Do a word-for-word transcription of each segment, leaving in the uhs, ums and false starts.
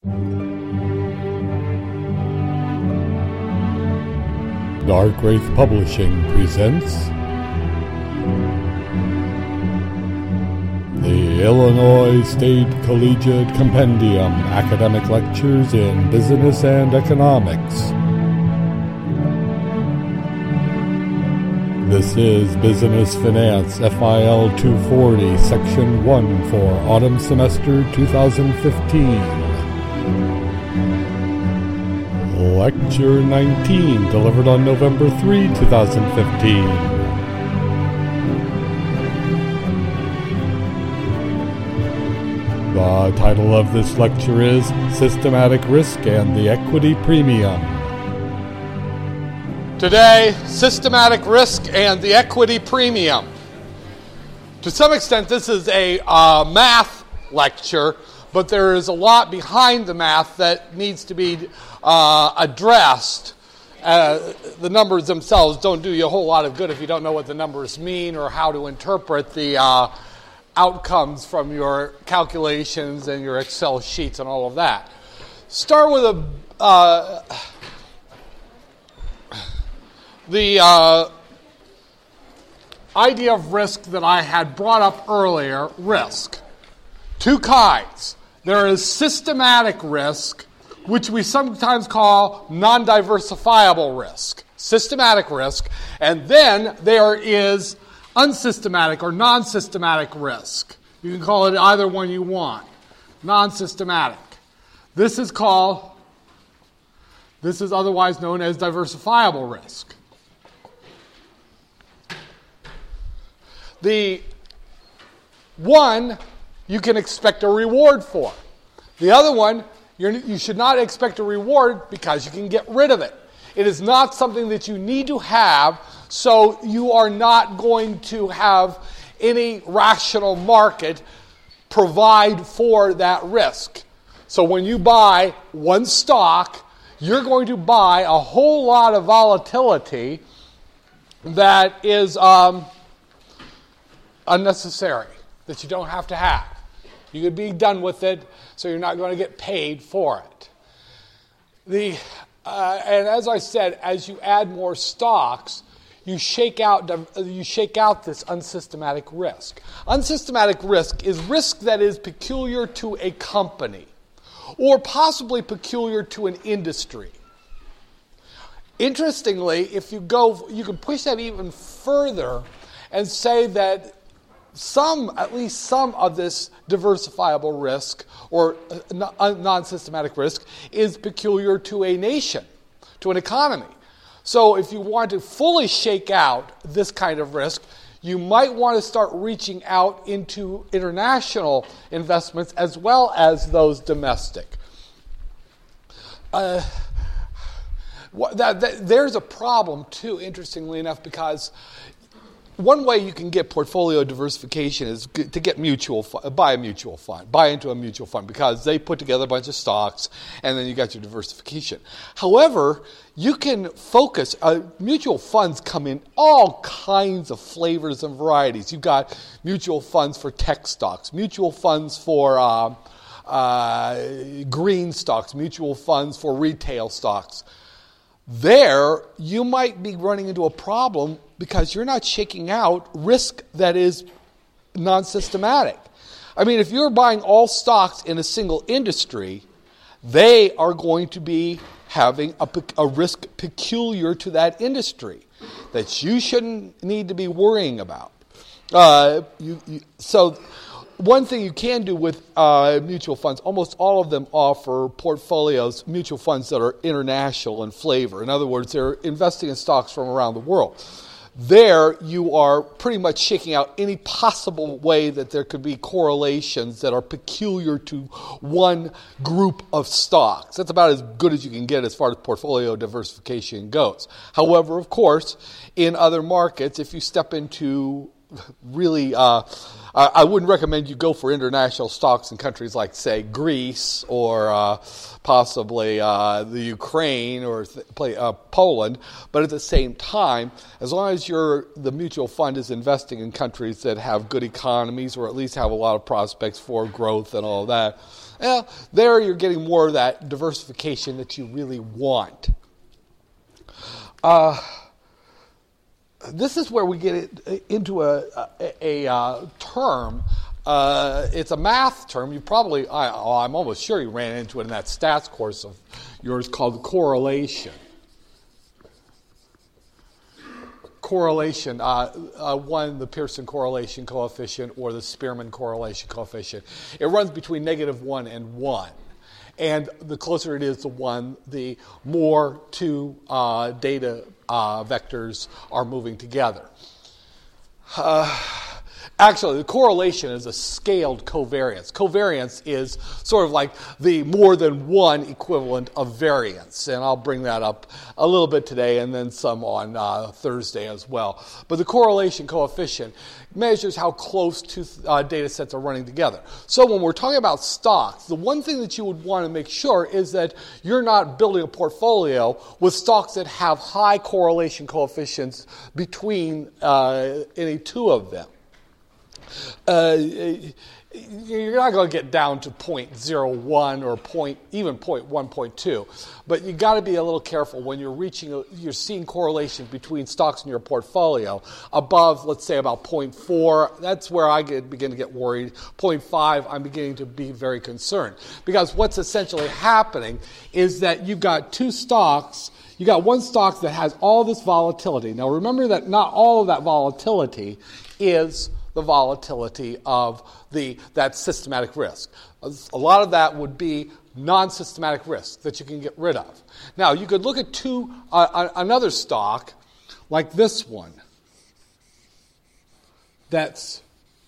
Dark Wraith Publishing presents the Illinois State Collegiate Compendium Academic Lectures in Business and Economics. This is Business Finance F I L two forty, Section one for Autumn Semester twenty fifteen. Lecture nineteen, delivered on November third, twenty fifteen. The title of this lecture is Systematic Risk and the Equity Premium. Today, systematic risk and the equity premium. To some extent, this is a uh, math lecture, but there is a lot behind the math that needs to be uh, addressed. Uh, the numbers themselves don't do you a whole lot of good if you don't know what the numbers mean or how to interpret the uh, outcomes from your calculations and your Excel sheets and all of that. Start with a uh, the uh, idea of risk that I had brought up earlier. Risk. Two kinds. There is systematic risk, which we sometimes call non-diversifiable risk. Systematic risk. And then there is unsystematic or non-systematic risk. You can call it either one you want. Non-systematic. This is called, this is otherwise known as diversifiable risk. The one you can expect a reward for. The other one, you're, you should not expect a reward because you can get rid of it. It is not something that you need to have, so you are not going to have any rational market provide for that risk. So when you buy one stock, you're going to buy a whole lot of volatility that is um, unnecessary, that you don't have to have. You could be done with it, so you're not going to get paid for it. The uh, and as I said, as you add more stocks, you shake out you shake out this unsystematic risk. Unsystematic risk is risk that is peculiar to a company, or possibly peculiar to an industry. Interestingly, if you go, you can push that even further and say that some, at least some of this diversifiable risk or non-systematic risk is peculiar to a nation, to an economy. So if you want to fully shake out this kind of risk, you might want to start reaching out into international investments as well as those domestic. Uh, that, that, there's a problem too, interestingly enough, because one way you can get portfolio diversification is to get mutual fu- buy a mutual fund, buy into a mutual fund, because they put together a bunch of stocks, and then you got your diversification. However, you can focus. Uh, mutual funds come in all kinds of flavors and varieties. You've got mutual funds for tech stocks, mutual funds for uh, uh, green stocks, mutual funds for retail stocks. There, you might be running into a problem because you're not shaking out risk that is non-systematic. I mean, if you're buying all stocks in a single industry, they are going to be having a, a risk peculiar to that industry that you shouldn't need to be worrying about. Uh, you, you, so one thing you can do with uh, mutual funds, almost all of them offer portfolios, mutual funds that are international in flavor. In other words, they're investing in stocks from around the world. There, you are pretty much shaking out any possible way that there could be correlations that are peculiar to one group of stocks. That's about as good as you can get as far as portfolio diversification goes. However, of course, in other markets, if you step into really, uh, I wouldn't recommend you go for international stocks in countries like, say, Greece or uh, possibly uh, the Ukraine or th- uh, Poland. But at the same time, as long as you're, the mutual fund is investing in countries that have good economies or at least have a lot of prospects for growth and all that, Well, there you're getting more of that diversification that you really want. Uh, this is where we get it into a, a, a uh, term. Uh, it's a math term. You probably, I, oh, I'm almost sure you ran into it in that stats course of yours called correlation. Correlation, uh, uh, one, the Pearson correlation coefficient or the Spearman correlation coefficient. It runs between negative one and one. And the closer it is to one, the more two uh, data uh, vectors are moving together. Uh, Actually, the correlation is a scaled covariance. Covariance is sort of like the more than one equivalent of variance. And I'll bring that up a little bit today and then some on uh, Thursday as well. But the correlation coefficient measures how close two uh, data sets are running together. So when we're talking about stocks, the one thing that you would want to make sure is that you're not building a portfolio with stocks that have high correlation coefficients between uh, any two of them. Uh, you're not going to get down to zero point zero one or point, even zero point one, zero point two, but you got to be a little careful when you're reaching, a, you're seeing correlation between stocks in your portfolio above, let's say, about zero point four. That's where I get, begin to get worried. zero point five, I'm beginning to be very concerned because what's essentially happening is that you've got two stocks. You got one stock that has all this volatility. Now remember that not all of that volatility is the volatility of the that systematic risk. A lot of that would be non-systematic risk that you can get rid of. Now, you could look at two uh, another stock like this one that's,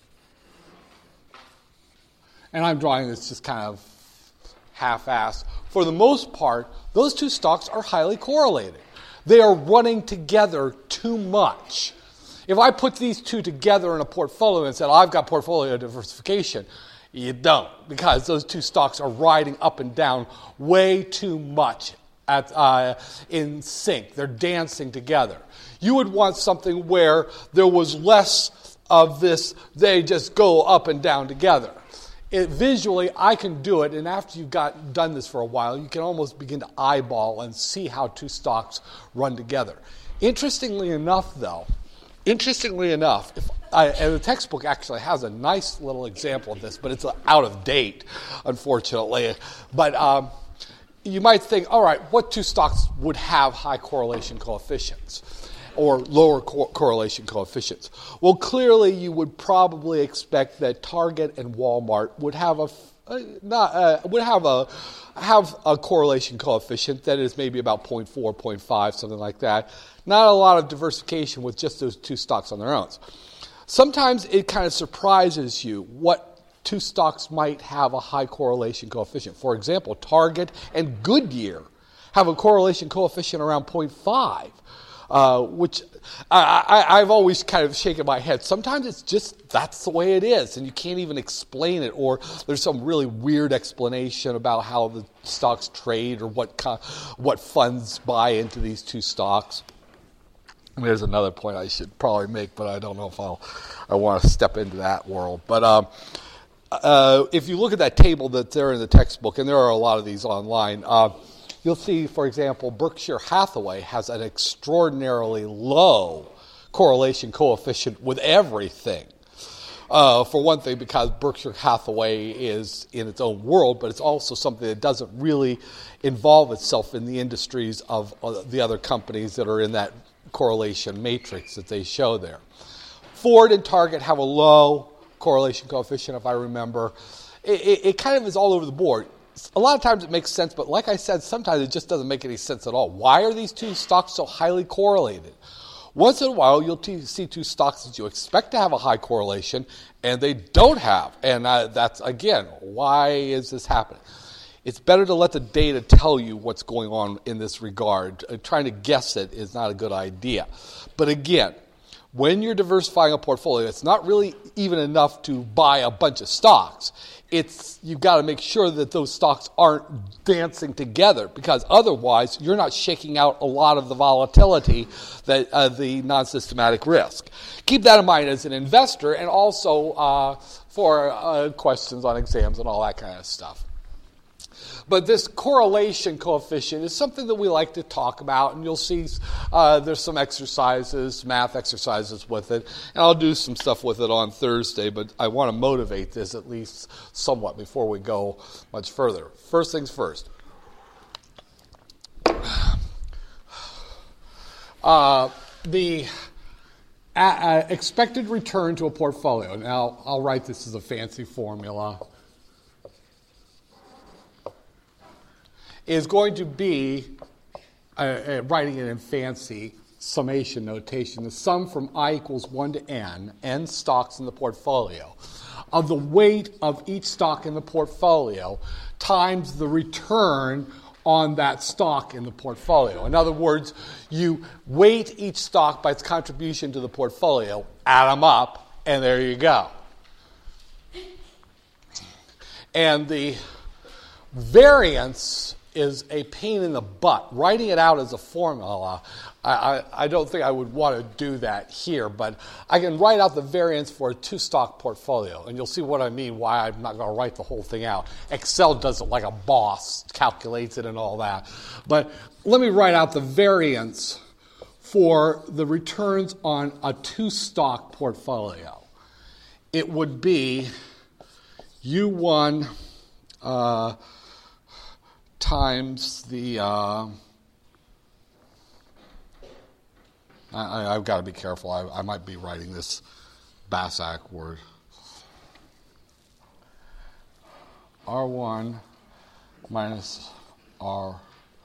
and I'm drawing this just kind of half-assed. For the most part, those two stocks are highly correlated. They are running together too much. If I put these two together in a portfolio and said, oh, I've got portfolio diversification, you don't, because those two stocks are riding up and down way too much at, uh, in sync. They're dancing together. You would want something where there was less of this, they just go up and down together. It, visually, I can do it, and after you've got done this for a while, you can almost begin to eyeball and see how two stocks run together. Interestingly enough, though, Interestingly enough, if I, and the textbook actually has a nice little example of this, but it's out of date, unfortunately. But um, you might think, all right, what two stocks would have high correlation coefficients or lower co- correlation coefficients? Well, clearly you would probably expect that Target and Walmart would have a uh, not uh, would have a have a correlation coefficient that is maybe about zero point four, zero point five, something like that. Not a lot of diversification with just those two stocks on their own. Sometimes it kind of surprises you what two stocks might have a high correlation coefficient. For example, Target and Goodyear have a correlation coefficient around zero point five, uh, which I, I, I've always kind of shaken my head. Sometimes it's just that's the way it is, and you can't even explain it, or there's some really weird explanation about how the stocks trade or what what funds buy into these two stocks. There's another point I should probably make, but I don't know if I'll I want to step into that world. But um, uh, if you look at that table that's there in the textbook, and there are a lot of these online, uh, you'll see, for example, Berkshire Hathaway has an extraordinarily low correlation coefficient with everything. Uh, for one thing, because Berkshire Hathaway is in its own world, but it's also something that doesn't really involve itself in the industries of uh, the other companies that are in that correlation matrix that they show there. Ford and Target have a low correlation coefficient, if I remember. It, it, it kind of is all over the board. A lot of times it makes sense, but like I said, sometimes it just doesn't make any sense at all. Why are these two stocks so highly correlated? Once in a while, you'll t- see two stocks that you expect to have a high correlation, and they don't have. And uh, that's, again, why is this happening? It's better to let the data tell you what's going on in this regard. Uh, trying to guess it is not a good idea. But again, when you're diversifying a portfolio, it's not really even enough to buy a bunch of stocks. It's you've got to make sure that those stocks aren't dancing together, because otherwise you're not shaking out a lot of the volatility, that uh, the non-systematic risk. Keep that in mind as an investor, and also uh, for uh, questions on exams and all that kind of stuff. But this correlation coefficient is something that we like to talk about, and you'll see uh, there's some exercises, math exercises with it, and I'll do some stuff with it on Thursday, but I want to motivate this at least somewhat before we go much further. First things first. Uh, the uh, uh, expected return to a portfolio. Now, I'll write this as a fancy formula. Is going to be, uh, uh, writing it in fancy summation notation, the sum from I equals one to n, n stocks in the portfolio, of the weight of each stock in the portfolio times the return on that stock in the portfolio. In other words, you weight each stock by its contribution to the portfolio, add them up, and there you go. And the variance is a pain in the butt. Writing it out as a formula, I, I, I don't think I would want to do that here, but I can write out the variance for a two-stock portfolio, and you'll see what I mean, why I'm not going to write the whole thing out. Excel does it like a boss, calculates it and all that. But let me write out the variance for the returns on a two-stock portfolio. It would be U one uh, times the, uh, I, I've got to be careful. I, I might be writing this Basak word. R one minus R.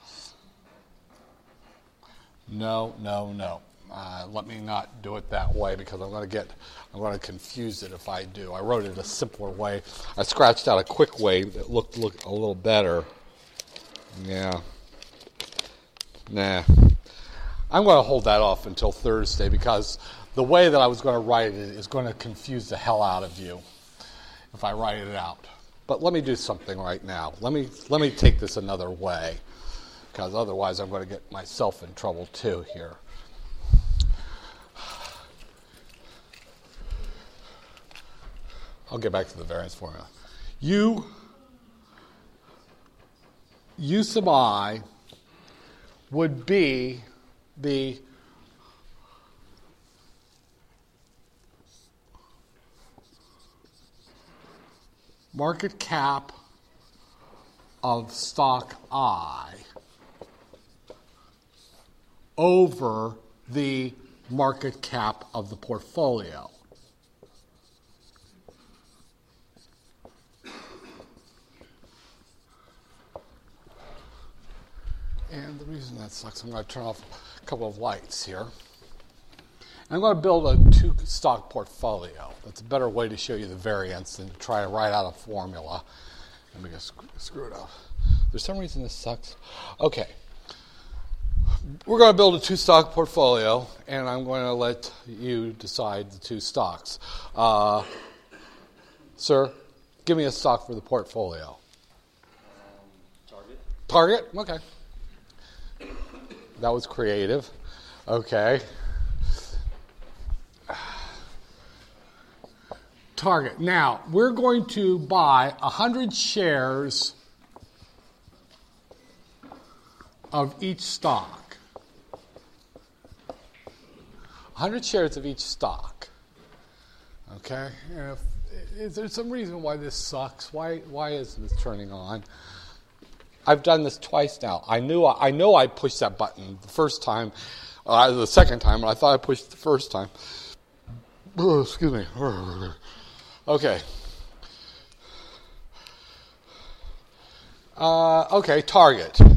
No, no, no. Uh, let me not do it that way because I'm going to get, I'm going to confuse it if I do. I wrote it a simpler way. I scratched out a quick way that looked, looked a little better. Yeah. Nah. I'm going to hold that off until Thursday because the way that I was going to write it is going to confuse the hell out of you if I write it out. But let me do something right now. Let me let me take this another way because otherwise I'm going to get myself in trouble too here. I'll get back to the variance formula. U U sub I would be the market cap of stock I over the market cap of the portfolio. And the reason that sucks, I'm going to turn off a couple of lights here. I'm going to build a two-stock portfolio. That's a better way to show you the variance than to try to write out a formula. Let me just screw it up. There's some reason this sucks. Okay. We're going to build a two-stock portfolio, and I'm going to let you decide the two stocks. Uh, sir, give me a stock for the portfolio. Um, Target. Target? Okay. That was creative. Okay. Target. Now, we're going to buy one hundred shares of each stock. one hundred shares of each stock. Okay? And if, is there some reason why this sucks? Why, why isn't this turning on? I've done this twice now. I knew I, I know I pushed that button the first time, uh, the second time, and I thought I pushed it the first time. Oh, excuse me. Okay. Uh, okay, Target. I'm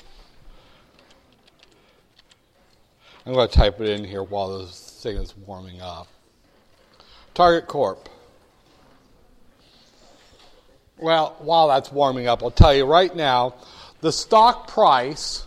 going to type it in here while this thing is warming up. Target Corp. Well, while that's warming up, I'll tell you right now, the stock price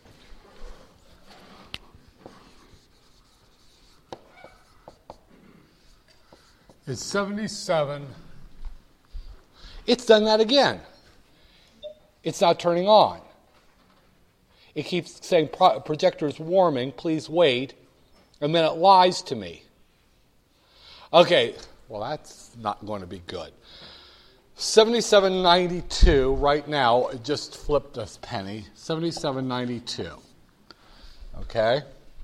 is seventy-seven. It's done that again. It's not turning on. It keeps saying pro- projector is warming, please wait, and then it lies to me. Okay, well that's not going to be good. seventy-seven ninety-two right now, it just flipped a penny. seventy-seven ninety-two. Okay?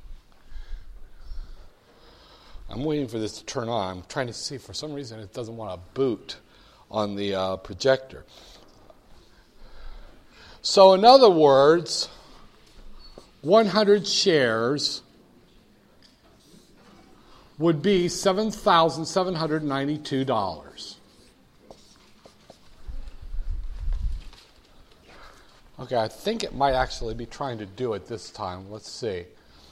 I'm waiting for this to turn on. I'm trying to see. For some reason, it doesn't want to boot on the uh, projector. So, in other words, one hundred shares would be seven thousand seven hundred ninety-two dollars. Okay, I think it might actually be trying to do it this time. Let's see.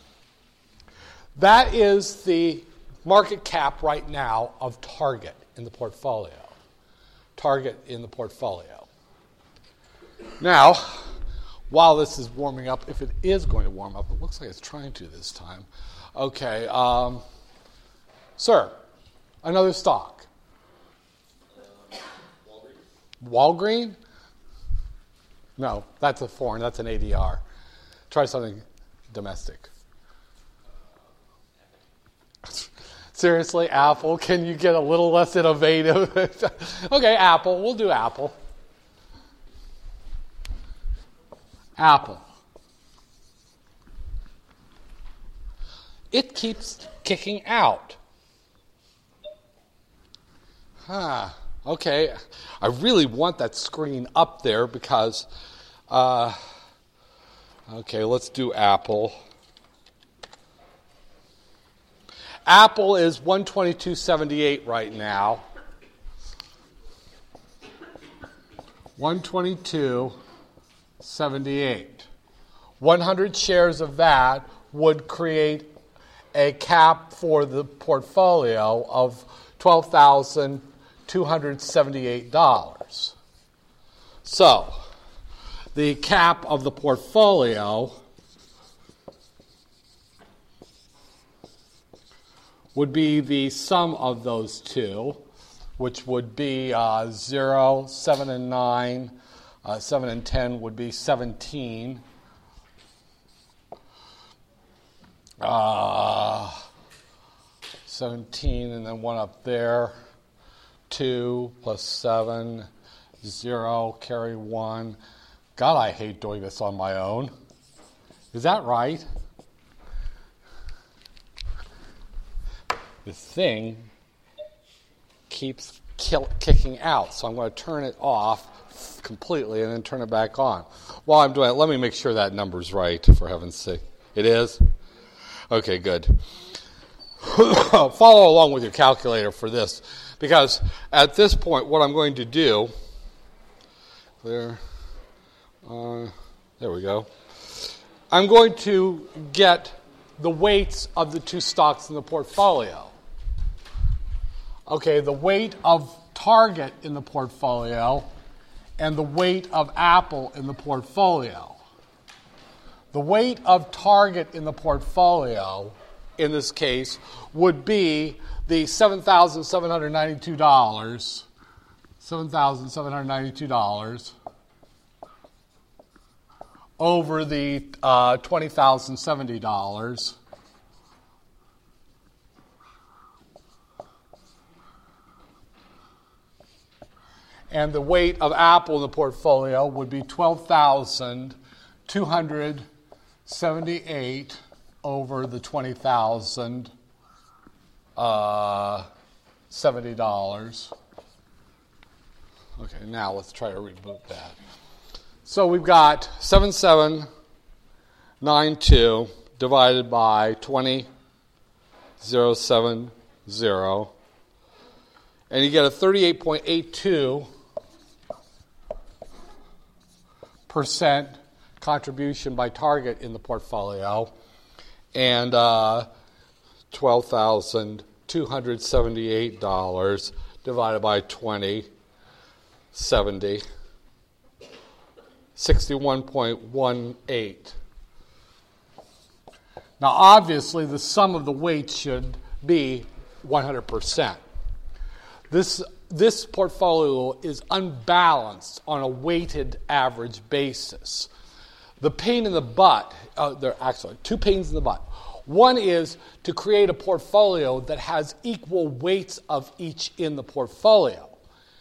That is the market cap right now of Target in the portfolio. Target in the portfolio. Now, while this is warming up, if it is going to warm up, it looks like it's trying to this time. Okay, um, sir, another stock. Uh, Walgreens. Walgreen? No, that's a foreign. That's an A D R. Try something domestic. Seriously, Apple? Can you get a little less innovative? Okay, Apple. We'll do Apple. Apple. It keeps kicking out. Huh. Okay. I really want that screen up there because, uh, okay, let's do Apple. Apple is one twenty-two seventy-eight right now. one twenty-two seventy-eight. one hundred shares of that would create a cap for the portfolio of twelve thousand two hundred seventy-eight dollars. So, the cap of the portfolio would be the sum of those two, which would be uh, zero, seven, and nine. Uh, seven and ten would be seventeen. Uh, seventeen, and then one up there. two plus seven, zero, carry one. God, I hate doing this on my own. Is that right? The thing keeps kill, kicking out, so I'm going to turn it off completely and then turn it back on. While I'm doing it, let me make sure that number's right, for heaven's sake. It is? Okay, good. Follow along with your calculator for this, because at this point, what I'm going to do, there, uh, there we go. I'm going to get the weights of the two stocks in the portfolio. Okay, the weight of Target in the portfolio and the weight of Apple in the portfolio. The weight of Target in the portfolio, in this case, would be the seven thousand seven hundred ninety-two dollars, seven thousand seven hundred ninety-two dollars over the uh, twenty thousand seventy dollars. And the weight of Apple in the portfolio would be twelve thousand two hundred seventy-eight over the twenty thousand seventy dollars. Okay, now let's try to reboot that. So we've got seven seven nine two divided by twenty thousand seventy, and you get a thirty-eight point eight two percent contribution by Target in the portfolio, and uh, twelve thousand two hundred seventy-eight dollars divided by twenty, seventy, sixty-one point one eight. Now, obviously, the sum of the weights should be one hundred percent. This This portfolio is unbalanced on a weighted average basis. The pain in the butt, uh, there are actually two pains in the butt. One is to create a portfolio that has equal weights of each in the portfolio.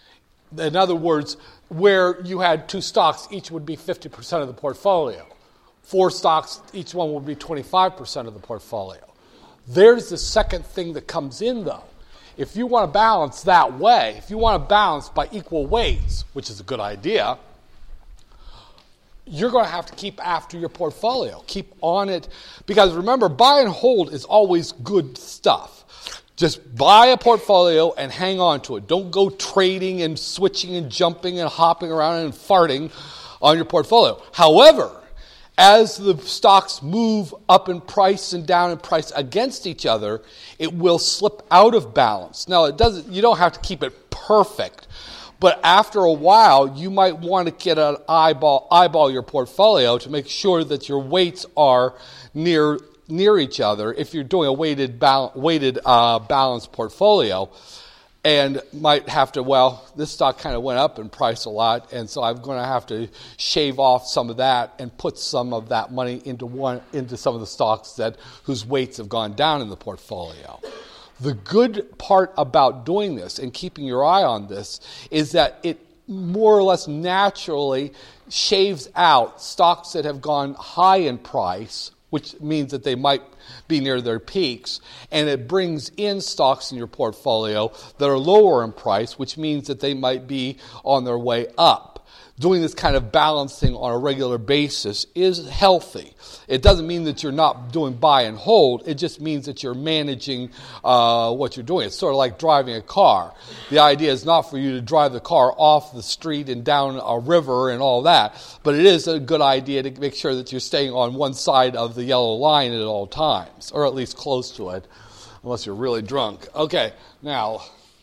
In other words, where you had two stocks, each would be fifty percent of the portfolio. Four stocks, each one would be twenty-five percent of the portfolio. There's the second thing that comes in, though. If you want to balance that way, if you want to balance by equal weights, which is a good idea, you're going to have to keep after your portfolio. Keep on it. Because remember, buy and hold is always good stuff. Just buy a portfolio and hang on to it. Don't go trading and switching and jumping and hopping around and farting on your portfolio. However, as the stocks move up in price and down in price against each other, it will slip out of balance. Now, it doesn't. You don't have to keep it perfect, but after a while, you might want to get an eyeball eyeball your portfolio to make sure that your weights are near near each other. If you're doing a weighted bal- weighted uh, balanced portfolio. And might have to, well, this stock kind of went up in price a lot, and so I'm going to have to shave off some of that and put some of that money into one into some of the stocks that whose weights have gone down in the portfolio. The good part about doing this and keeping your eye on this is that it more or less naturally shaves out stocks that have gone high in price, which means that they might be near their peaks, and it brings in stocks in your portfolio that are lower in price, which means that they might be on their way up. Doing this kind of balancing on a regular basis is healthy. It doesn't mean that you're not doing buy and hold. It just means that you're managing uh, what you're doing. It's sort of like driving a car. The idea is not for you to drive the car off the street and down a river and all that, but it is a good idea to make sure that you're staying on one side of the yellow line at all times, or at least close to it, unless you're really drunk. Okay, now,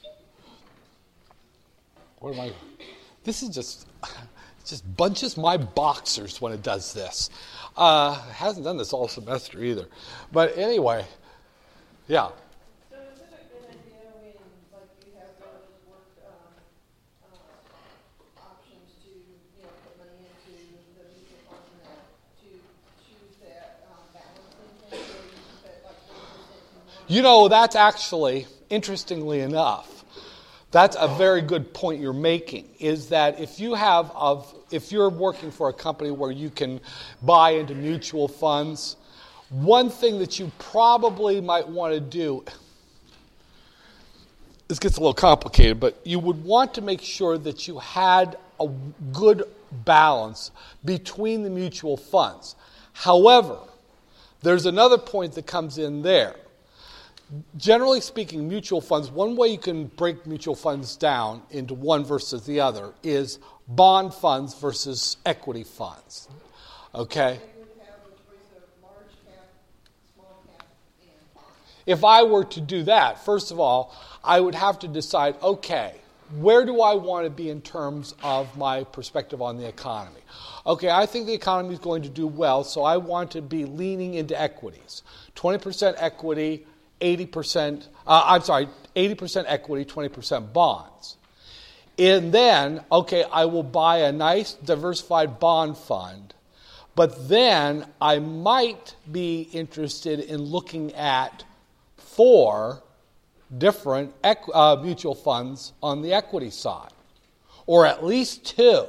what am I... This is just... It just bunches my boxers when it does this. Uh, it hasn't done this all semester either. But anyway, yeah. So is it a good idea when, like, you have those work um, uh, options to, you know, put money into the mutual fund and that, to choose that um, balancing thing where you put like one percent to one? You know, that's actually, interestingly enough, that's a very good point you're making, is that if you have, of, if you're working for a company where you can buy into mutual funds, one thing that you probably might want to do, this gets a little complicated, but you would want to make sure that you had a good balance between the mutual funds. However, there's another point that comes in there. Generally speaking, mutual funds, one way you can break mutual funds down into one versus the other is bond funds versus equity funds. Okay? If I were to do that, first of all, I would have to decide, okay, where do I want to be in terms of my perspective on the economy? Okay, I think the economy is going to do well, so I want to be leaning into equities. twenty percent equity, eighty percent, uh, I'm sorry, eighty percent equity, twenty percent bonds. And then, okay, I will buy a nice diversified bond fund, but then I might be interested in looking at four different equ- uh, mutual funds on the equity side, or at least two.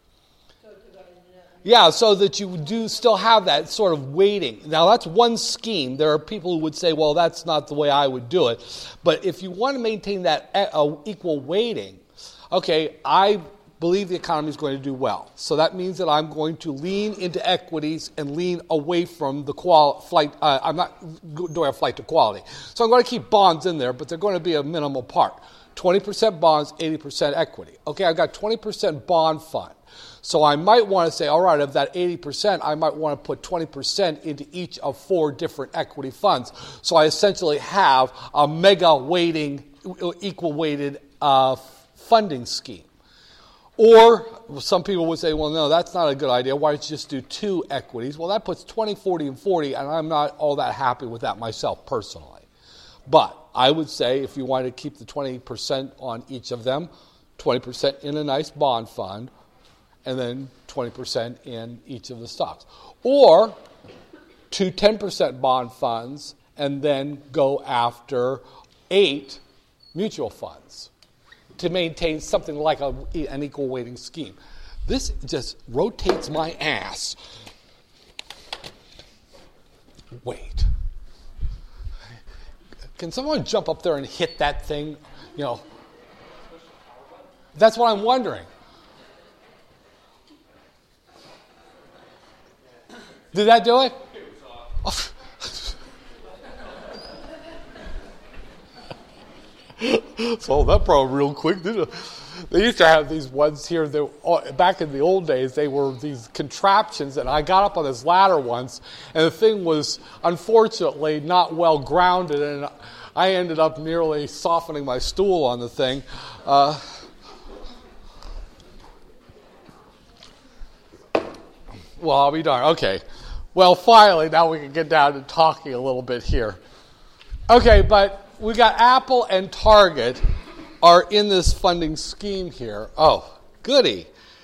Yeah, so that you do still have that sort of weighting. Now, that's one scheme. There are people who would say, well, that's not the way I would do it. But if you want to maintain that uh, equal weighting, okay, I believe the economy is going to do well. So that means that I'm going to lean into equities and lean away from the qual- flight. Uh, I'm not doing a flight to quality. So I'm going to keep bonds in there, but they're going to be a minimal part. twenty percent bonds, eighty percent equity. Okay, I've got twenty percent bond fund. So I might want to say, all right, of that eighty percent, I might want to put twenty percent into each of four different equity funds. So I essentially have a mega weighting, equal weighted uh, funding scheme. Or some people would say, well, no, that's not a good idea. Why don't you just do two equities? Well, that puts twenty, forty, and forty, and I'm not all that happy with that myself personally. But I would say if you want to keep the twenty percent on each of them, twenty percent in a nice bond fund, and then twenty percent in each of the stocks. Or two ten percent bond funds and then go after eight mutual funds. to maintain something like a, an equal weighting scheme. This just rotates my ass. Wait. Can someone jump up there and hit that thing? You know, that's what I'm wondering. Did that do it? So that probably real quick. They used to have these ones here that back in the old days, they were these contraptions, and I got up on this ladder once, and the thing was unfortunately not well grounded, and I ended up nearly softening my stool on the thing. Uh, well, I'll be darned. Okay. Well, finally, now we can get down to talking a little bit here. Okay, but we got Apple and Target are in this funding scheme here. Oh, goody.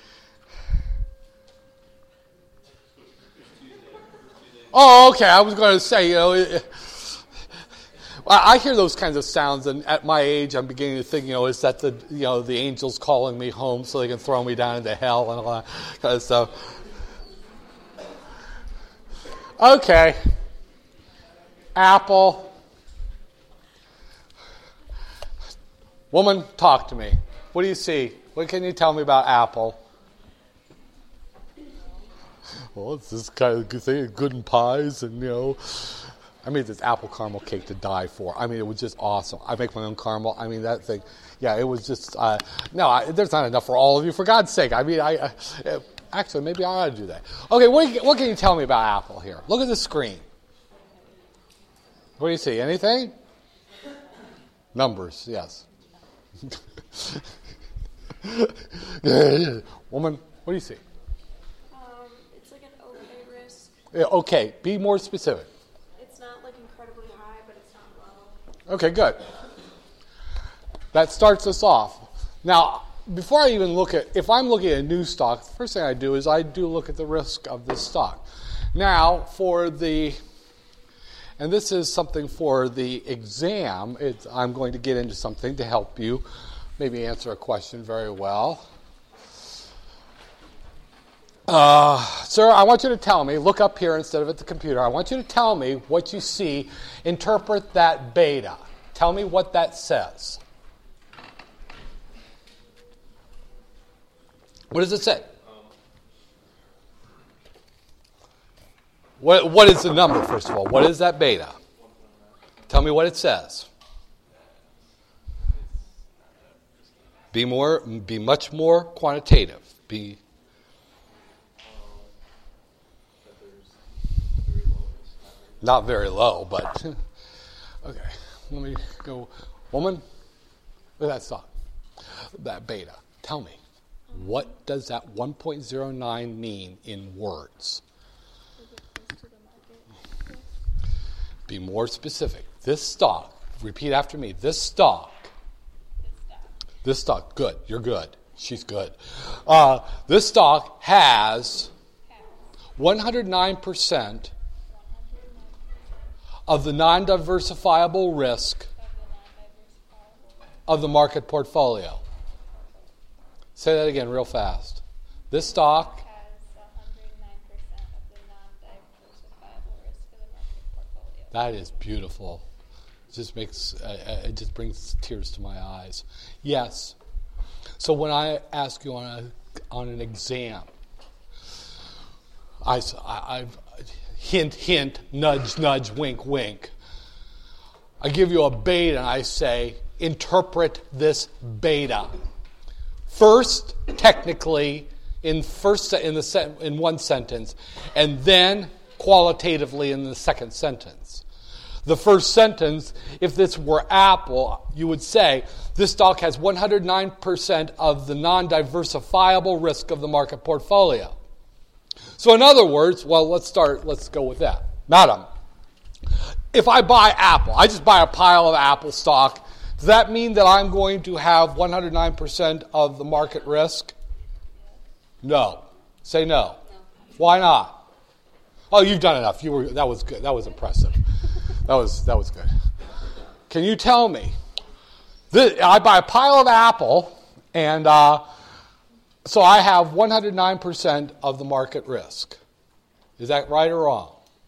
Oh, okay. I was going to say, you know, it, I hear those kinds of sounds, and at my age, I'm beginning to think, you know, is that the, you know, the angels calling me home so they can throw me down into hell and all that kind of stuff. Okay. Apple. Woman, talk to me. What do you see? What can you tell me about Apple? Well, it's this kind of good thing, good in pies, and you know, I made this apple caramel cake to die for. I mean, it was just awesome. I make my own caramel. I mean, that thing, yeah, it was just, uh, no, I, there's not enough for all of you, for God's sake. I mean, I, I actually, maybe I ought to do that. Okay, what, what can you tell me about Apple here? Look at the screen. What do you see? Anything? Numbers, yes. Woman, what do you see? Um, it's like an okay risk. Yeah, okay, be more specific. It's not like incredibly high, but it's not low. Okay, good. That starts us off. Now, before I even look at, if I'm looking at a new stock, the first thing I do is I do look at the risk of this stock. Now, for the, and this is something for the exam, it's, I'm going to get into something to help you maybe answer a question very well. Uh, sir, I want you to tell me, look up here instead of at the computer, I want you to tell me what you see, interpret that beta. Tell me what that says. What does it say? What, what is the number, first of all? What is that beta? Tell me what it says. Be more, be much more quantitative. Be not very low, but okay. Let me go. Woman, look at that stock, that beta. Tell me, what does that one point zero nine mean in words? Be more specific. This stock, repeat after me, this stock. This stock, good, you're good. She's good. Uh, this stock has one hundred nine percent of the non-diversifiable risk of the market portfolio. Say that again real fast. This stock Has one hundred nine percent of the non-diversifiable risk of the market portfolio. That is beautiful. It just makes uh, it just brings tears to my eyes. Yes. So when I ask you on a on an exam, I I've hint hint nudge nudge wink wink. I give you a beta and I say interpret this beta. First, technically, in first in the in one sentence, and then qualitatively in the second sentence. The first sentence, if this were Apple, you would say, this stock has one hundred nine percent of the non-diversifiable risk of the market portfolio. So in other words, well, let's start, let's go with that. Madam, if I buy Apple, I just buy a pile of Apple stock, does that mean that I'm going to have one hundred nine percent of the market risk? No. Say no. No. Why not? Oh, you've done enough. You were that was good. That was impressive. That was that was good. Can you tell me This, I buy a pile of Apple, and uh, so I have one hundred nine percent of the market risk. Is that right or wrong?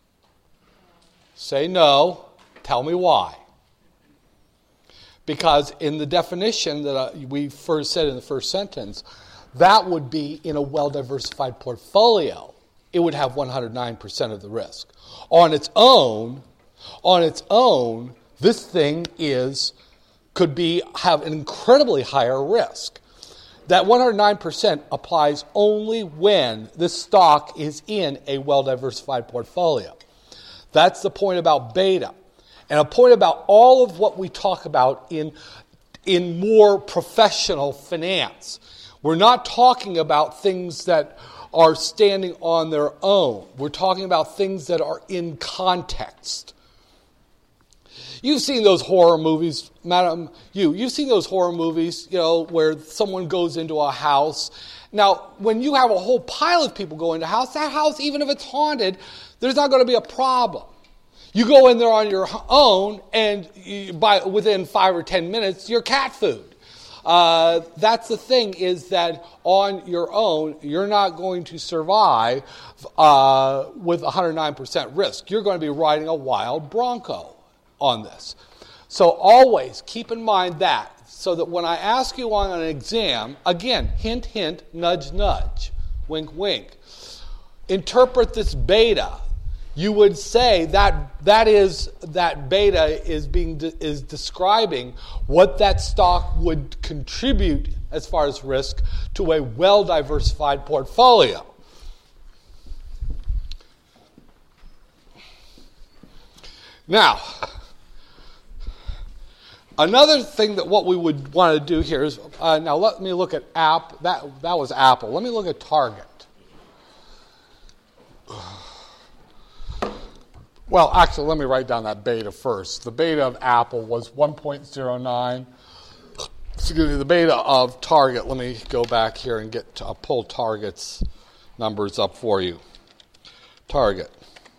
Say no. Tell me why. Because in the definition that uh, we first said in the first sentence, that would be in a well-diversified portfolio. It would have one hundred nine percent of the risk. On its own, on its own, this thing is could be have an incredibly higher risk. That one hundred nine percent applies only when this stock is in a well-diversified portfolio. That's the point about beta. And a point about all of what we talk about in, in more professional finance. We're not talking about things that are standing on their own. We're talking about things that are in context. You've seen those horror movies, Madam, you, you've seen those horror movies, you know, where someone goes into a house. Now, when you have a whole pile of people go into a house, that house, even if it's haunted, there's not going to be a problem. You go in there on your own, and you, by within five or ten minutes, you're cat food. Uh, that's the thing, is that on your own, you're not going to survive uh, with one hundred nine percent risk. You're going to be riding a wild bronco on this. So always keep in mind that, so that when I ask you on an exam, again, hint, hint, nudge, nudge, wink, wink, interpret this beta. You would say that that is that beta is being is describing what that stock would contribute as far as risk to a well-diversified portfolio. Now, another thing that what we would want to do here is uh, now let me look at app that that was Apple. Let me look at Target. Well, actually, let me write down that beta first. The beta of Apple was one point zero nine. Excuse me, the beta of Target. Let me go back here and get uh, pull Target's numbers up for you. Target.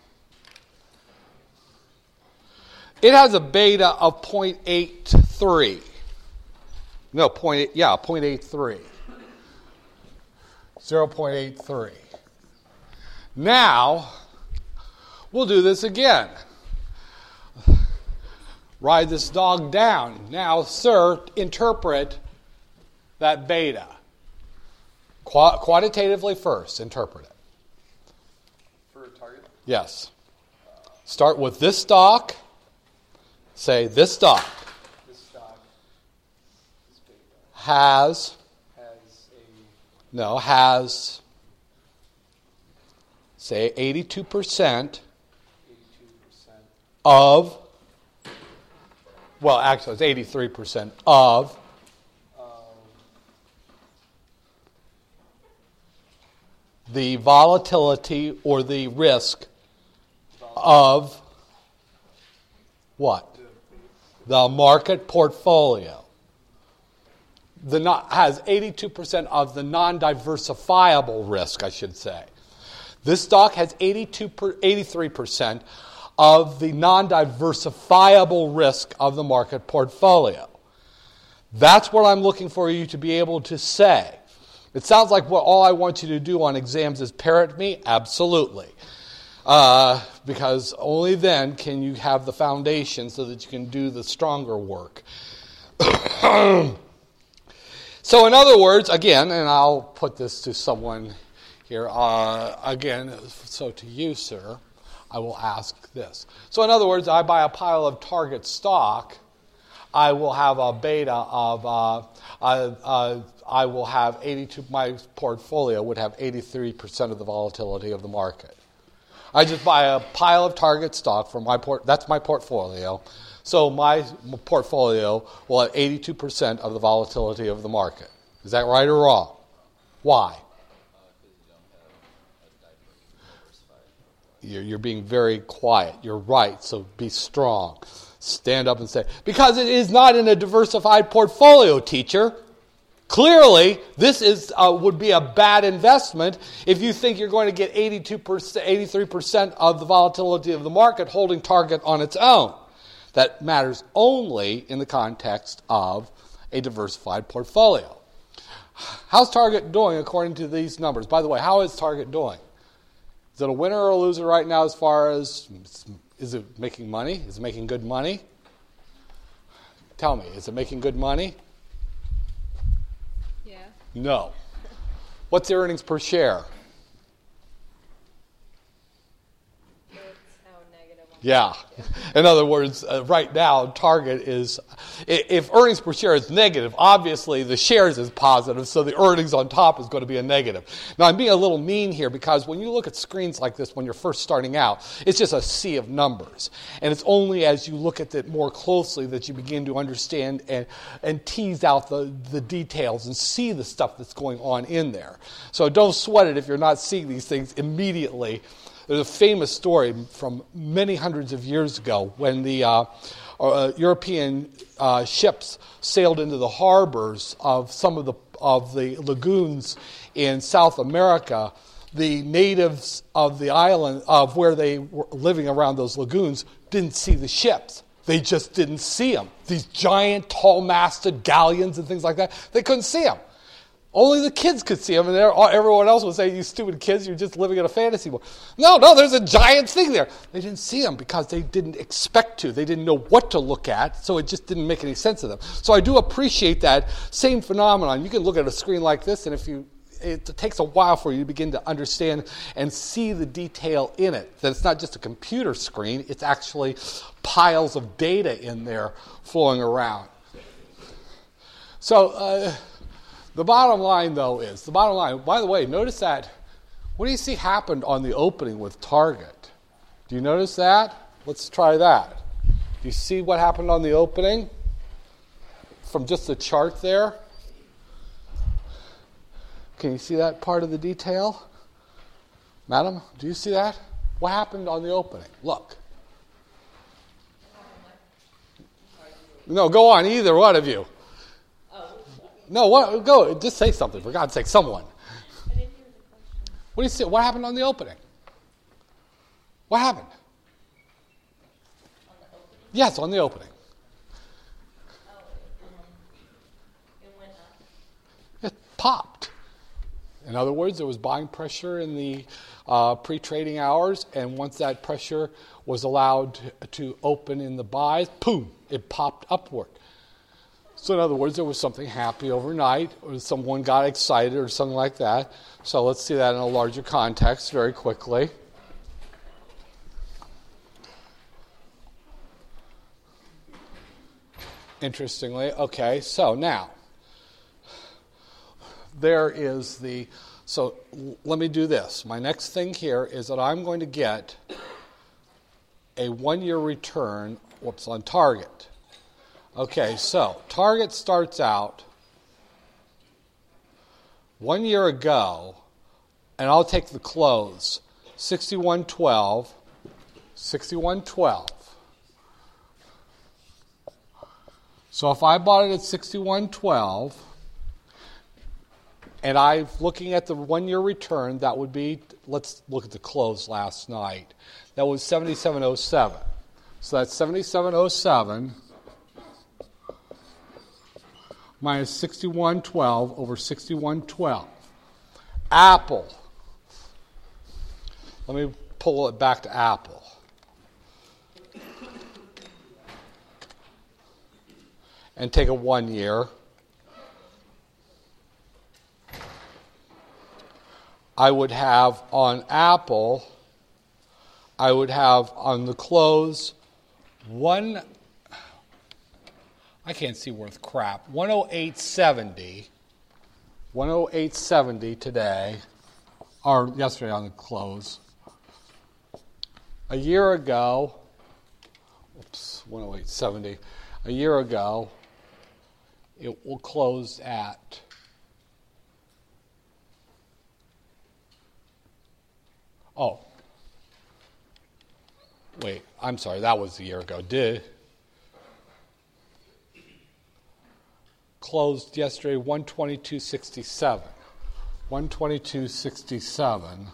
It has a beta of zero point eight three. No, point eight, yeah, zero point eight three. zero point eight three. Now, we'll do this again. Ride this dog down. Now, sir, interpret that beta. Qu- quantitatively first, interpret it. For Target? Yes. Start with this stock. Say this stock. This stock, this beta, has, has a, no, has, say eighty-two percent eighty-two percent of, well, actually it's eighty-three percent of of the volatility or the risk of what? The market portfolio. The not, has eighty-two percent of the non-diversifiable risk, I should say. This stock has eighty-two per, eighty-three percent of the non-diversifiable risk of the market portfolio. That's what I'm looking for you to be able to say. It sounds like what all I want you to do on exams is parrot me? Absolutely. Uh, because only then can you have the foundation so that you can do the stronger work. So in other words, again, and I'll put this to someone here, uh, again, so to you, sir, I will ask this. So in other words, I buy a pile of Target stock, I will have a beta of, uh, uh, uh, I will have eighty-two, my portfolio would have eighty-three percent of the volatility of the market. I just buy a pile of Target stock for my port. That's my portfolio. So my portfolio will have eighty-two percent of the volatility of the market. Is that right or wrong? Why? You're, you're being very quiet. You're right. So be strong. Stand up and say, because it is not in a diversified portfolio, teacher. Clearly, this is uh, would be a bad investment if you think you're going to get eighty-two percent, eighty-three percent of the volatility of the market holding Target on its own. That matters only in the context of a diversified portfolio. How's Target doing according to these numbers? By the way, how is Target doing? Is it a winner or a loser right now as far as, is it making money? Is it making good money? Tell me, is it making good money? Yeah. No. What's the earnings per share? It's how negative. Yeah. In other words, uh, right now, Target is, if earnings per share is negative, obviously the shares is positive, so the earnings on top is going to be a negative. Now, I'm being a little mean here because when you look at screens like this when you're first starting out, it's just a sea of numbers. And it's only as you look at it more closely that you begin to understand and, and tease out the, the details and see the stuff that's going on in there. So don't sweat it if you're not seeing these things immediately. There's a famous story from many hundreds of years ago when the uh, uh, European uh, ships sailed into the harbors of some of the of the lagoons in South America. The natives of the island, of where they were living around those lagoons, didn't see the ships. They just didn't see them. These giant, tall-masted galleons and things like that, they couldn't see them. Only the kids could see them, and everyone else would say, you stupid kids, you're just living in a fantasy world. No, no, there's a giant thing there. They didn't see them because they didn't expect to. They didn't know what to look at, so it just didn't make any sense to them. So I do appreciate that same phenomenon. You can look at a screen like this, and if you, it takes a while for you to begin to understand and see the detail in it. That it's not just a computer screen, it's actually piles of data in there flowing around. So, uh, the bottom line, though, is, the bottom line, by the way, notice that, what do you see happened on the opening with Target? Do you notice that? Let's try that. Do you see what happened on the opening from just the chart there? Can you see that part of the detail? Madam, do you see that? What happened on the opening? Look. No, go on, either one of you. No, what, go, just say something, for God's sake, someone. I didn't hear the question. What do you see? What happened on the opening? What happened? On the opening? Yes, on the opening. Oh, um, it went up. It popped. In other words, there was buying pressure in the uh, pre-trading hours, and once that pressure was allowed to, to open in the buys, boom, it popped upward. So in other words, there was something happy overnight, or someone got excited or something like that. So let's see that in a larger context very quickly. Interestingly, okay, so now, there is the, so let me do this. My next thing here is that I'm going to get a one-year return, whoops, on Target. Okay, so Target starts out one year ago, and I'll take the close, sixty-one twelve, sixty-one twelve. So if I bought it at sixty-one twelve, and I'm looking at the one-year return, that would be, let's look at the close last night. That was seventy-seven oh seven. So that's seventy-seven oh seven minus sixty-one twelve over sixty-one twelve. Apple. Let me pull it back to Apple. And take a one year. I would have on Apple, I would have on the close one, I can't see worth crap, one oh eight seventy, one oh eight seventy today, or yesterday on the close. A year ago, oops, one oh eight seventy, a year ago, it will close at Oh, wait, I'm sorry, that was a year ago. Did closed yesterday one twenty-two sixty-seven. one twenty-two sixty-seven.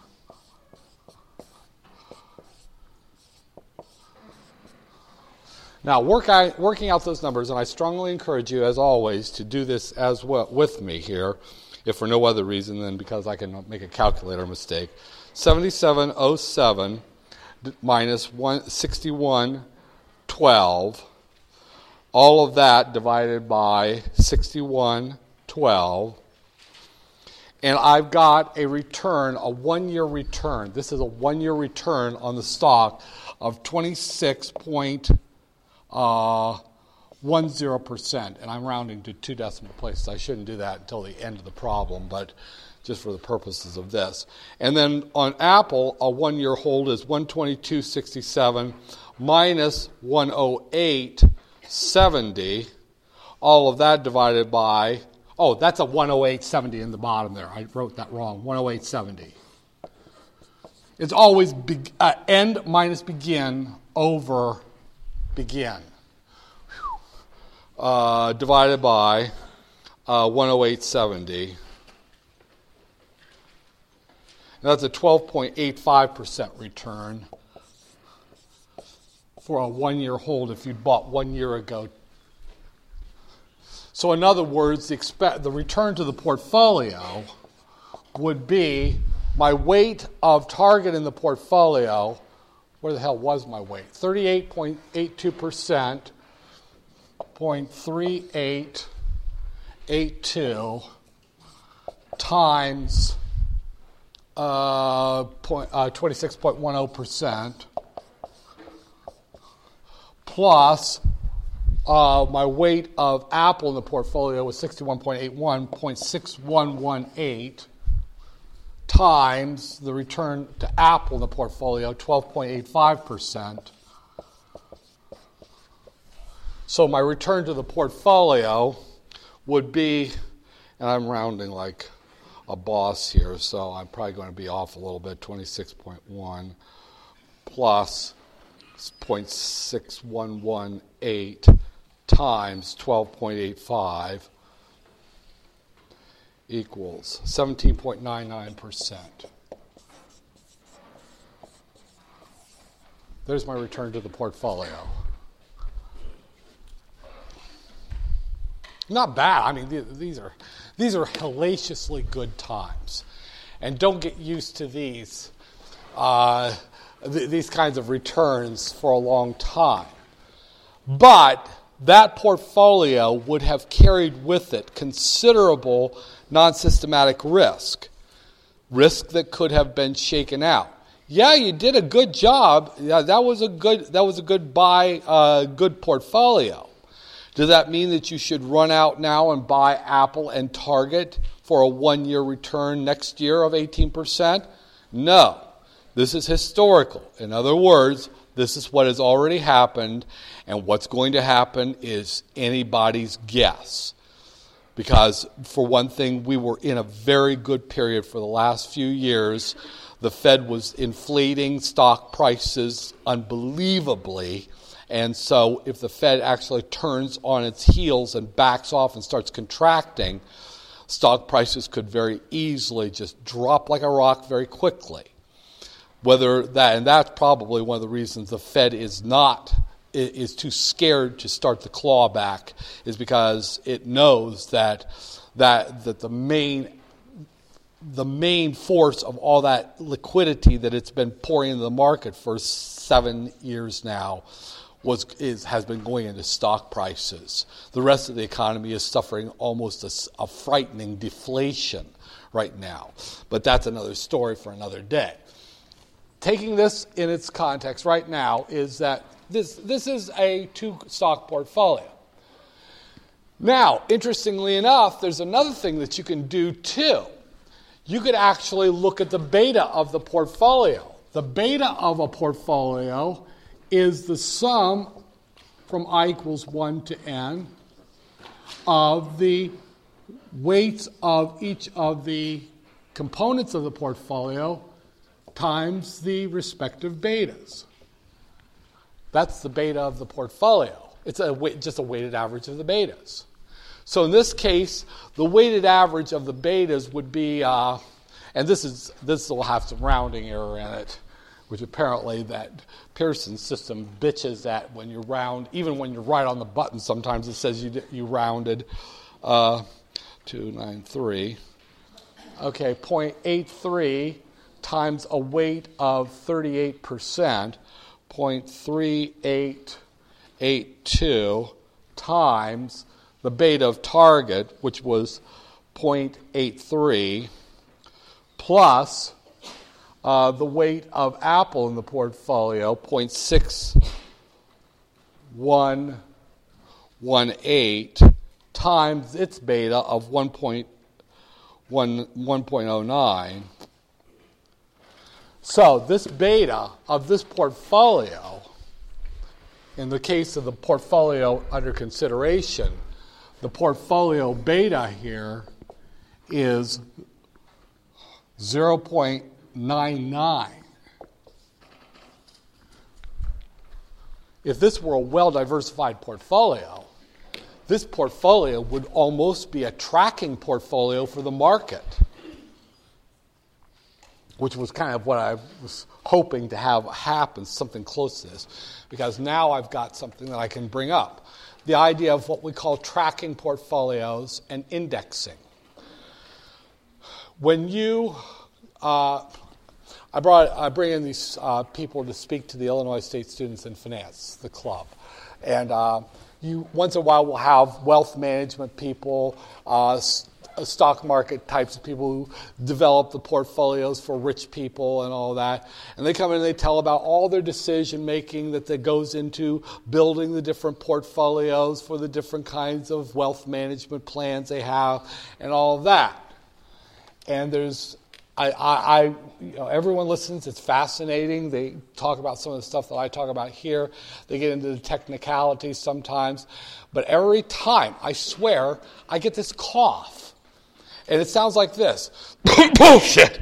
Now, work out, working out those numbers, and I strongly encourage you, as always, to do this as well with me here, if for no other reason than because I can make a calculator mistake. seventy-seven oh seven minus sixty-one twelve, all of that divided by sixty-one twelve, and I've got a return, a one-year return. This is a one-year return on the stock of twenty-six point one zero percent, and I'm rounding to two decimal places. I shouldn't do that until the end of the problem, but just for the purposes of this. And then on Apple, a one-year hold is one twenty-two sixty-seven minus one oh eight seventy. All of that divided by, oh, that's a one oh eight seventy in the bottom there. I wrote that wrong, one oh eight seventy. It's always be, uh, end minus begin over begin. Uh, divided by uh, one oh eight seventy. That's a twelve point eight five percent return for a one-year hold if you'd bought one year ago. So in other words, the, expe- the return to the portfolio would be my weight of target in the portfolio. Where the hell was my weight? thirty-eight point eight two percent, zero point three eight eight two times uh, point, uh, twenty-six point one zero percent plus uh, my weight of Apple in the portfolio was sixty-one point eight one, zero point six one one eight times the return to Apple in the portfolio, twelve point eight five percent. So my return to the portfolio would be, and I'm rounding like a boss here, so I'm probably going to be off a little bit, twenty-six point one plus zero point six one one eight times twelve point eight five equals seventeen point nine nine percent. There's my return to the portfolio. Not bad. I mean, these are these are hellaciously good times, and don't get used to these uh, th- these kinds of returns for a long time. But that portfolio would have carried with it considerable non-systematic risk, risk that could have been shaken out. Yeah, you did a good job. Yeah, that was a good that was a good buy, uh, good portfolio. Does that mean that you should run out now and buy Apple and Target for a one-year return next year of eighteen percent? No. This is historical. In other words, this is what has already happened, and what's going to happen is anybody's guess. Because, for one thing, we were in a very good period for the last few years. The Fed was inflating stock prices unbelievably. And so if the Fed actually turns on its heels and backs off and starts contracting, stock prices could very easily just drop like a rock very quickly. Whether that, and that's probably one of the reasons the Fed is not, is too scared to start the clawback, is because it knows that that that the main the main force of all that liquidity that it's been pouring into the market for seven years now was is has been going into stock prices. The rest of the economy is suffering almost a, a frightening deflation right now. But that's another story for another day. Taking this in its context right now is that this this is a two-stock portfolio. Now, interestingly enough, there's another thing that you can do too. You could actually look at the beta of the portfolio. The beta of a portfolio is the sum from I equals one to n of the weights of each of the components of the portfolio times the respective betas. That's the beta of the portfolio. It's a just a weighted average of the betas. So in this case, the weighted average of the betas would be, uh, and this is this will have some rounding error in it, which apparently that Pearson system bitches at when you round, even when you're right on the button, sometimes it says you you rounded uh, two nine three. Okay, zero point eight three times a weight of thirty-eight percent, zero point three eight eight two times the beta of target, which was zero point eight three, plus uh, the weight of Apple in the portfolio, zero point six one one eight, times its beta of one point oh nine. So this beta of this portfolio, in the case of the portfolio under consideration, the portfolio beta here is zero point nine nine. If this were a well-diversified portfolio, this portfolio would almost be a tracking portfolio for the market, which was kind of what I was hoping to have happen, something close to this, because now I've got something that I can bring up. The idea of what we call tracking portfolios and indexing. When you, uh, I brought, I bring in these uh, people to speak to the Illinois State Students in Finance, the club, and uh, you once in a while will have wealth management people, uh, stock market types of people who develop the portfolios for rich people and all that. And they come in and they tell about all their decision making that, that goes into building the different portfolios for the different kinds of wealth management plans they have and all of that. And there's, I, I, I you know, everyone listens, it's fascinating. They talk about some of the stuff that I talk about here. They get into the technicalities sometimes. But every time, I swear, I get this cough. And it sounds like this. Bullshit.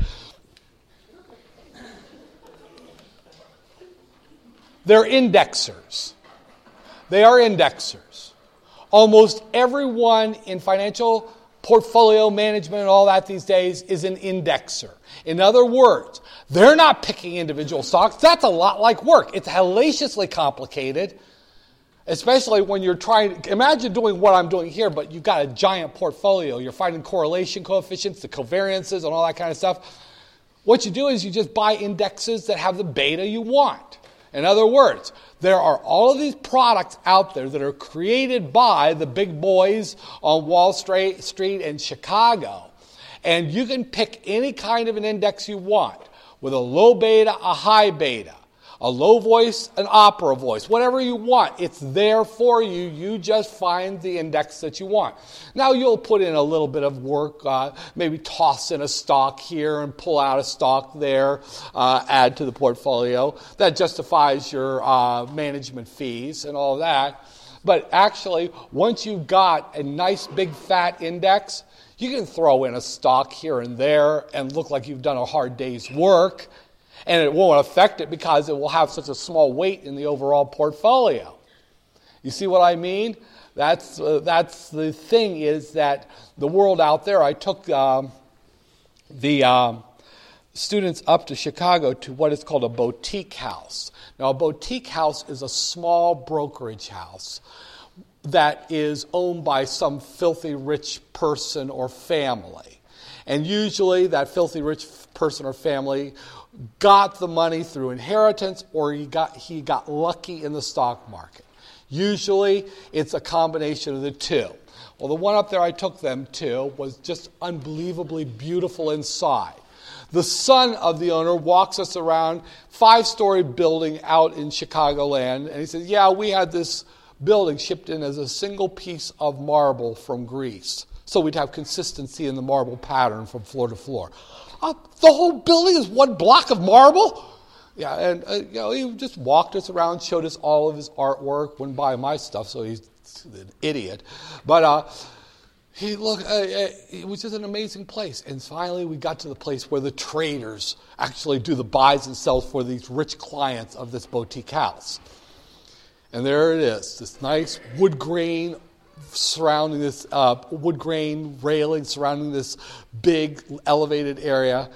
They're indexers. They are indexers. Almost everyone in financial portfolio management and all that these days is an indexer. In other words, they're not picking individual stocks. That's a lot like work. It's hellaciously complicated. Especially when you're trying to, imagine doing what I'm doing here, but you've got a giant portfolio. You're finding correlation coefficients, the covariances, and all that kind of stuff. What you do is you just buy indexes that have the beta you want. In other words, there are all of these products out there that are created by the big boys on Wall Street, Street and Chicago. And you can pick any kind of an index you want, with a low beta, a high beta, a low voice, an opera voice, whatever you want. It's there for you. You just find the index that you want. Now you'll put in a little bit of work, uh, maybe toss in a stock here and pull out a stock there, uh, add to the portfolio. That justifies your uh, management fees and all that. But actually, once you've got a nice big fat index, you can throw in a stock here and there and look like you've done a hard day's work. And it won't affect it because it will have such a small weight in the overall portfolio. You see what I mean? That's uh, that's the thing is that the world out there, I took um, the um, students up to Chicago to what is called a boutique house. Now, a boutique house is a small brokerage house that is owned by some filthy rich person or family. And usually that filthy rich person or family got the money through inheritance, or he got he got lucky in the stock market. Usually, it's a combination of the two. Well, the one up there I took them to was just unbelievably beautiful inside. The son of the owner walks us around five-story building out in Chicagoland, and he says, yeah, we had this building shipped in as a single piece of marble from Greece. So we'd have consistency in the marble pattern from floor to floor. Uh, the whole building is one block of marble? Yeah, and uh, you know, he just walked us around, showed us all of his artwork, wouldn't buy my stuff, so he's an idiot. But uh, he looked, uh, it was just an amazing place. And finally we got to the place where the traders actually do the buys and sells for these rich clients of this boutique house. And there it is, this nice wood grain surrounding this uh, wood grain railing surrounding this big elevated area,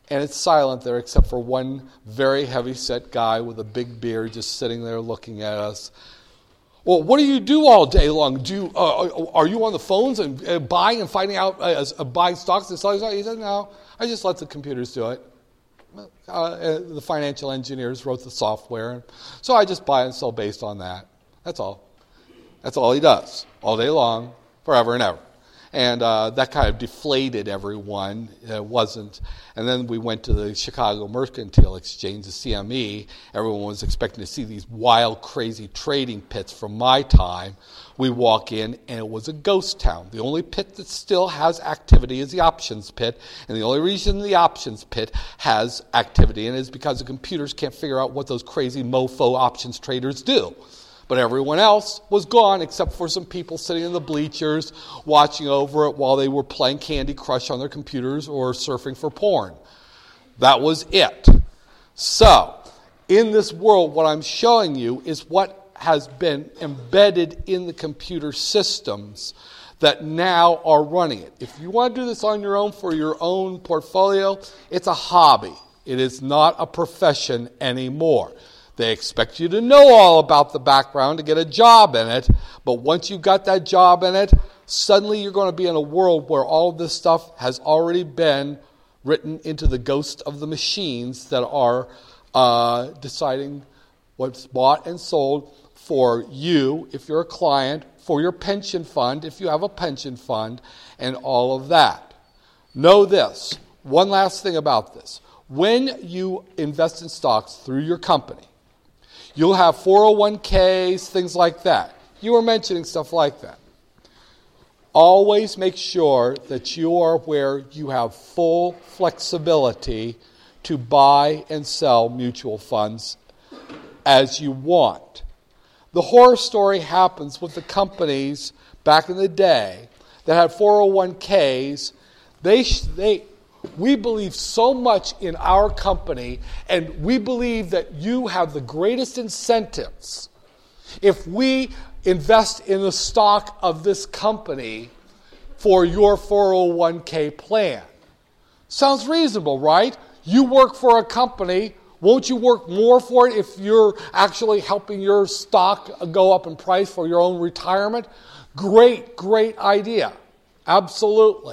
and it's silent there except for one very heavy-set guy with a big beard just sitting there looking at us. Well, what do you do all day long? Do you, uh, are you on the phones and uh, buying and finding out, uh, uh, buying stocks and selling stocks? He said, no, I just let the computers do it. Uh, the financial engineers wrote the software, so I just buy and sell based on that. That's all. That's all he does, all day long, forever and ever. And uh, that kind of deflated everyone. It wasn't. And then we went to the Chicago Mercantile Exchange, the C M E. Everyone was expecting to see these wild, crazy trading pits from my time. We walk in, and it was a ghost town. The only pit that still has activity is the options pit. And the only reason the options pit has activity in it is because the computers can't figure out what those crazy mofo options traders do. But everyone else was gone except for some people sitting in the bleachers watching over it while they were playing Candy Crush on their computers or surfing for porn. That was it. So, in this world, what I'm showing you is what has been embedded in the computer systems that now are running it. If you want to do this on your own for your own portfolio, it's a hobby. It is not a profession anymore. They expect you to know all about the background to get a job in it, but once you've got that job in it, suddenly you're going to be in a world where all of this stuff has already been written into the ghost of the machines that are uh, deciding what's bought and sold for you, if you're a client, for your pension fund, if you have a pension fund, and all of that. Know this, one last thing about this. When you invest in stocks through your company, you'll have four oh one k's, things like that. You were mentioning stuff like that. Always make sure that you are where you have full flexibility to buy and sell mutual funds as you want. The horror story happens with the companies back in the day that had four oh one k's. They, they, we believe so much in our company, and we believe that you have the greatest incentives if we invest in the stock of this company for your four oh one k plan. Sounds reasonable, right? You work for a company. Won't you work more for it if you're actually helping your stock go up in price for your own retirement? Great, great idea. Absolutely.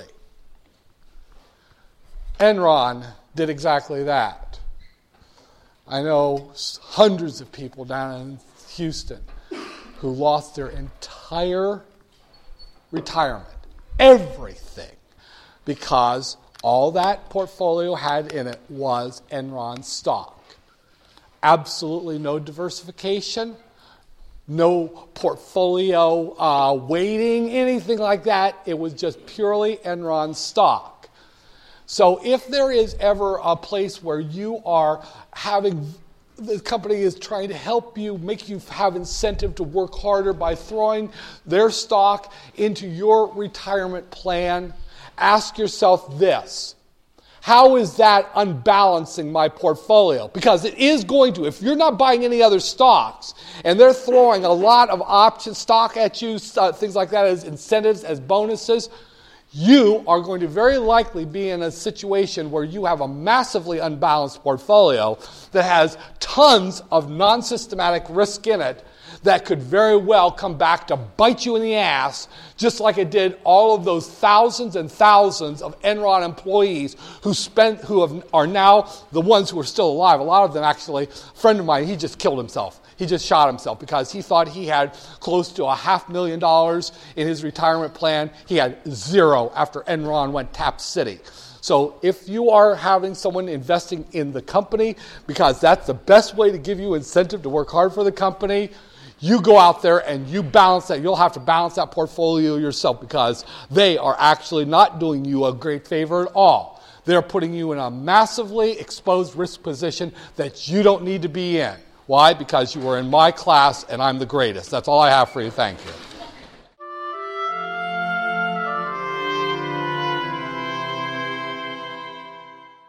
Enron did exactly that. I know hundreds of people down in Houston who lost their entire retirement, everything, because all that portfolio had in it was Enron stock. Absolutely no diversification, no portfolio uh, weighting, anything like that. It was just purely Enron stock. So if there is ever a place where you are having, the company is trying to help you, make you have incentive to work harder by throwing their stock into your retirement plan, ask yourself this: how is that unbalancing my portfolio? Because it is going to. If you're not buying any other stocks and they're throwing a lot of option stock at you, uh, things like that as incentives, as bonuses, you are going to very likely be in a situation where you have a massively unbalanced portfolio that has tons of non-systematic risk in it that could very well come back to bite you in the ass, just like it did all of those thousands and thousands of Enron employees who spent, who have, are now the ones who are still alive. A lot of them actually, a friend of mine, he just killed himself. He just shot himself because he thought he had close to a half million dollars in his retirement plan. He had zero after Enron went tap city. So if you are having someone investing in the company because that's the best way to give you incentive to work hard for the company, you go out there and you balance that. You'll have to balance that portfolio yourself because they are actually not doing you a great favor at all. They're putting you in a massively exposed risk position that you don't need to be in. Why? Because you were in my class and I'm the greatest. That's all I have for you. Thank you.